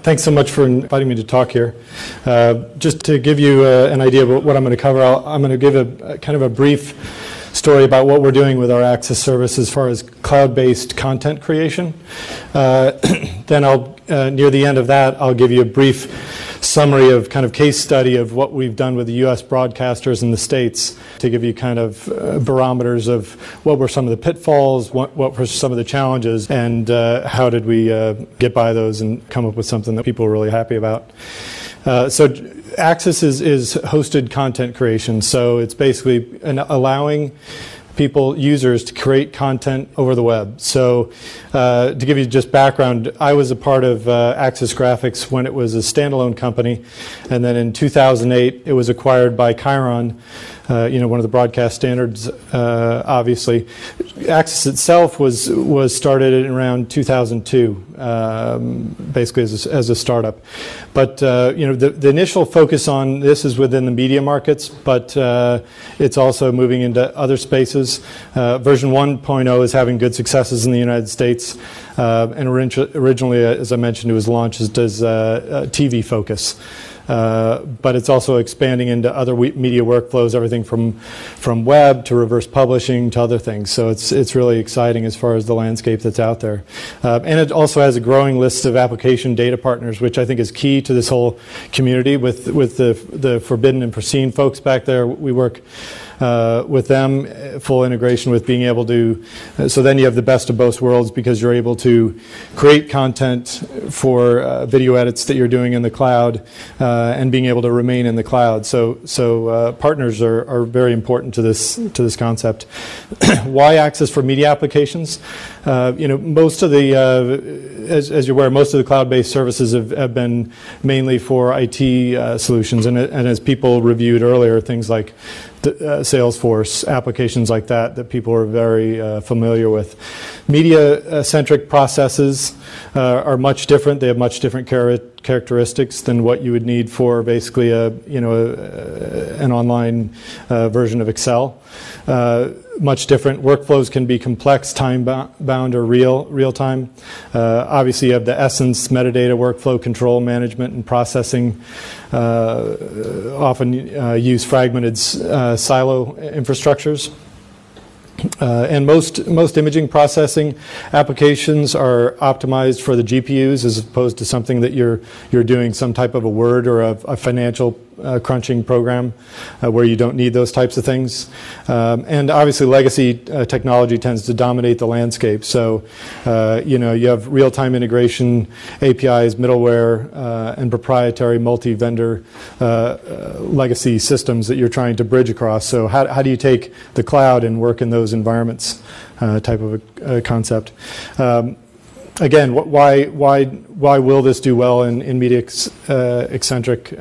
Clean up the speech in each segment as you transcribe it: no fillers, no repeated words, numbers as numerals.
Thanks so much for inviting me to talk here. Just to give you an idea of what I'm going to cover, I'm going to give a kind of a brief story about what we're doing with our Access service as far as cloud-based content creation. Then near the end of that, I'll give you a brief summary of kind of case study of what we've done with the U.S. broadcasters in the States to give you kind of barometers of what were some of the pitfalls, what were some of the challenges, and how did we get by those and come up with something that people were really happy about. So Access is hosted content creation. So it's basically allowing users to create content over the web. So to give you just background, I was a part of Access Graphics when it was a standalone company, and then in 2008 it was acquired by Chyron, one of the broadcast standards, obviously. Access itself was started in around 2002, basically as a startup. But the initial focus on this is within the media markets, but it's also moving into other spaces. Version 1.0 is having good successes in the United States, and originally, as I mentioned, it was launched as TV focus. But it's also expanding into other media workflows, everything from web to reverse publishing to other things. So it's really exciting as far as the landscape that's out there. And it also has a growing list of application data partners, which I think is key to this whole community. With the Forbidden and Foreseen folks back there, we work with them, full integration with being able to, so then you have the best of both worlds because you're able to create content for video edits that you're doing in the cloud and being able to remain in the cloud. So partners are very important to this concept. Why Access for media applications? Most of the, as you're aware, most of the cloud-based services have been mainly for IT solutions, and as people reviewed earlier, things like Salesforce, applications like that people are very familiar with. Media-centric processes are much different. They have much different characteristics than what you would need for basically an online version of Excel. Much different. Workflows can be complex, time-bound, or real-time. Obviously, you have the Essence metadata workflow control management and processing. Often use fragmented silo infrastructures. And most imaging processing applications are optimized for the GPUs as opposed to something that you're doing some type of a Word or a financial crunching program where you don't need those types of things. And obviously legacy technology tends to dominate the landscape. So you have real-time integration, APIs, middleware, and proprietary multi-vendor legacy systems that you're trying to bridge across. So how do you take the cloud and work in those environments type of a concept? Again, why will this do well in media concentric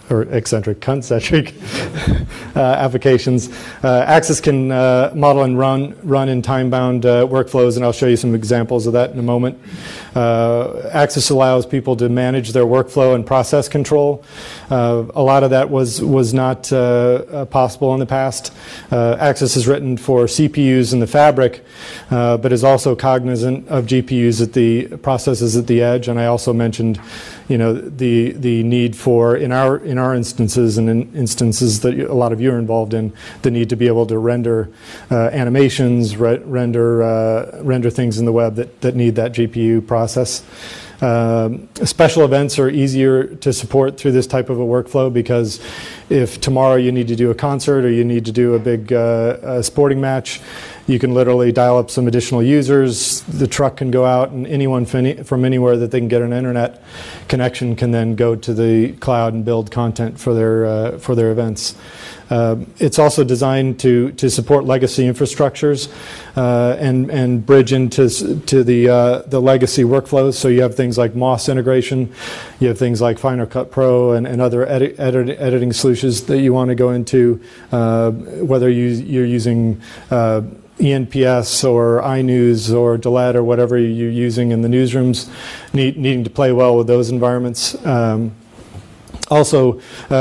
applications? Access can model and run in time-bound workflows, and I'll show you some examples of that in a moment. Access allows people to manage their workflow and process control. A lot of that was not possible in the past. Access is written for CPUs in the fabric, but is also cognizant of GPUs at the processes at the edge. And I also mentioned, the need for in our instances and in instances that a lot of you are involved in, the need to be able to render animations, render things in the web that need that GPU process. Special events are easier to support through this type of a workflow because if tomorrow you need to do a concert or you need to do a big sporting match, you can literally dial up some additional users. The truck can go out, and anyone from anywhere that they can get an internet connection can then go to the cloud and build content for their events. It's also designed to support legacy infrastructures and bridge into the legacy workflows. So you have things like MOS integration, you have things like Final Cut Pro and other editing solutions that you want to go into, whether you're using ENPS or iNews or Delete or whatever you're using in the newsrooms, needing to play well with those environments. Also,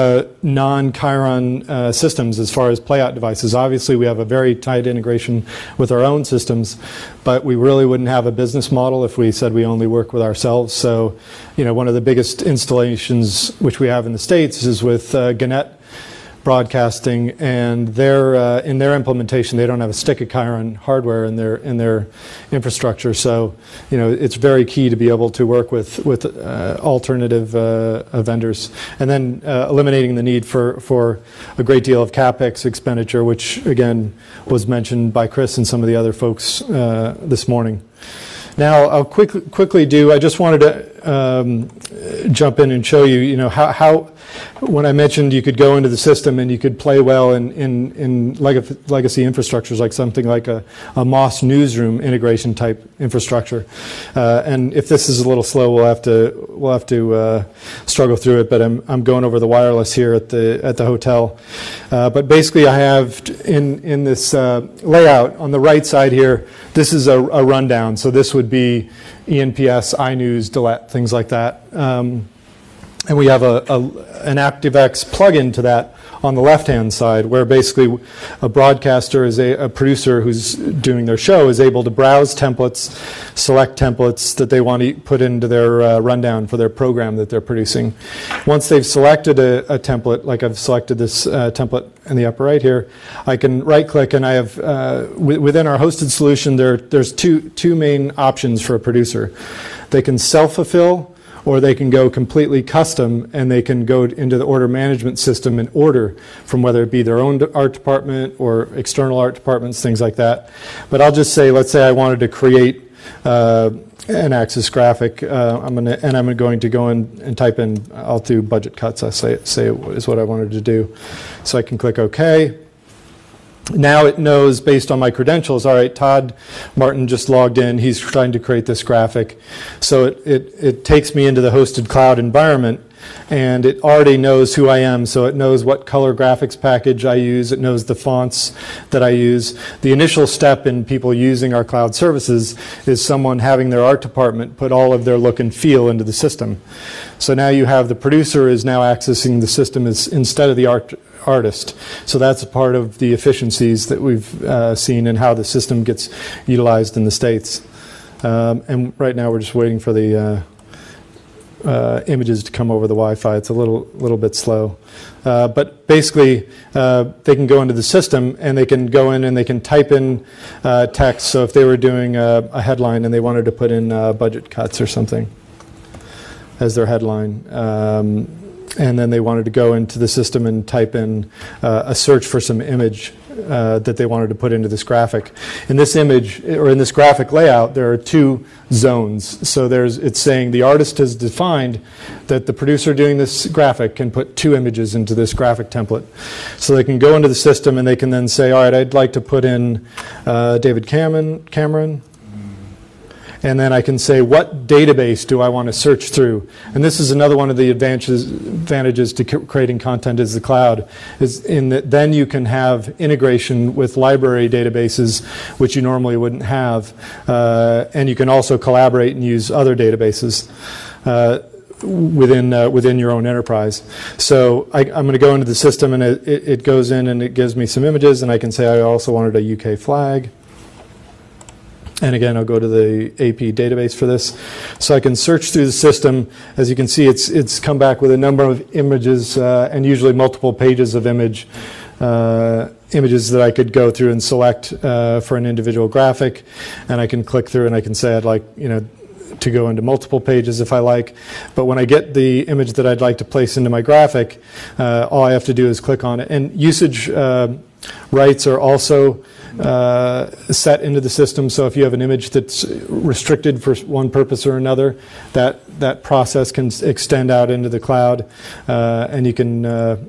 non-Chiron systems as far as playout devices. Obviously, we have a very tight integration with our own systems, but we really wouldn't have a business model if we said we only work with ourselves. So, one of the biggest installations which we have in the States is with Gannett Broadcasting, and in their implementation, they don't have a stick of Chiron hardware in their infrastructure. So, it's very key to be able to work with alternative vendors, and then eliminating the need for a great deal of CapEx expenditure, which again was mentioned by Chris and some of the other folks this morning. Now, I'll quickly do. I just wanted to jump in and show you, how when I mentioned you could go into the system and you could play well in legacy infrastructures, like something like a Moss newsroom integration type infrastructure. And if this is a little slow, we'll have to struggle through it. But I'm going over the wireless here at the hotel. But basically, I have in this layout on the right side here. This is a rundown. So this would be ENPS, iNews, Delete, things like that. And we have an ActiveX plugin to that on the left-hand side, where basically a broadcaster, a producer who's doing their show, is able to browse templates, select templates that they want to put into their rundown for their program that they're producing. Once they've selected a template, like I've selected this template in the upper right here, I can right-click, and I have within our hosted solution, there's two main options for a producer. They can self-fulfill, or they can go completely custom, and they can go into the order management system and order from whether it be their own art department or external art departments, things like that. But I'll just say, let's say I wanted to create an Axis graphic. I'm going to go in and type in, I'll do budget cuts, I say is what I wanted to do. So I can click OK. Now it knows, based on my credentials, all right, Todd Martin just logged in. He's trying to create this graphic. So it takes me into the hosted cloud environment, and it already knows who I am. So it knows what color graphics package I use. It knows the fonts that I use. The initial step in people using our cloud services is someone having their art department put all of their look and feel into the system. So now you have the producer is now accessing the system instead of the artist. So that's a part of the efficiencies that we've seen in how the system gets utilized in the States. And right now we're just waiting for the images to come over the Wi-Fi. It's a little bit slow. But basically, they can go into the system, and they can go in and they can type in text. So if they were doing a headline and they wanted to put in budget cuts or something as their headline, and then they wanted to go into the system and type in a search for some image that they wanted to put into this graphic. In this image, or in this graphic layout, there are two zones. So it's saying the artist has defined that the producer doing this graphic can put two images into this graphic template. So they can go into the system, and they can then say, all right, I'd like to put in David Cameron. And then I can say, what database do I want to search through? And this is another one of the advantages to creating content as the cloud, is in that then you can have integration with library databases, which you normally wouldn't have. And you can also collaborate and use other databases within your own enterprise. So I'm going to go into the system, and it goes in and it gives me some images, and I can say I also wanted a UK flag. And again, I'll go to the AP database for this. So I can search through the system. As you can see, it's come back with a number of images, and usually multiple pages of images that I could go through and select for an individual graphic. And I can click through, and I can say I'd like, to go into multiple pages if I like. But when I get the image that I'd like to place into my graphic, all I have to do is click on it. And usage rights are also set into the system. So if you have an image that's restricted for one purpose or another, that process can extend out into the cloud, and you can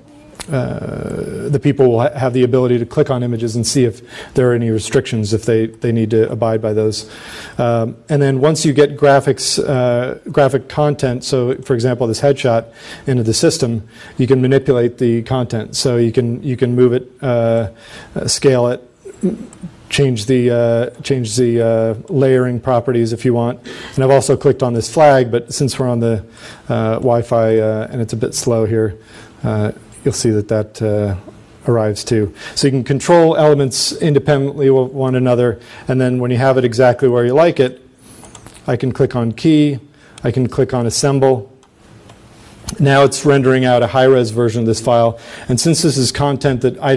the people will have the ability to click on images and see if there are any restrictions, if they need to abide by those. And then once you get graphic content, so for example this headshot, into the system, you can manipulate the content. So you can move it, scale it, change the layering properties if you want. And I've also clicked on this flag, but since we're on the Wi-Fi and it's a bit slow here, you'll see that arrives too. So you can control elements independently of one another, and then when you have it exactly where you like it, I can click on key, I can click on assemble. Now it's rendering out a high-res version of this file, and since this is content that I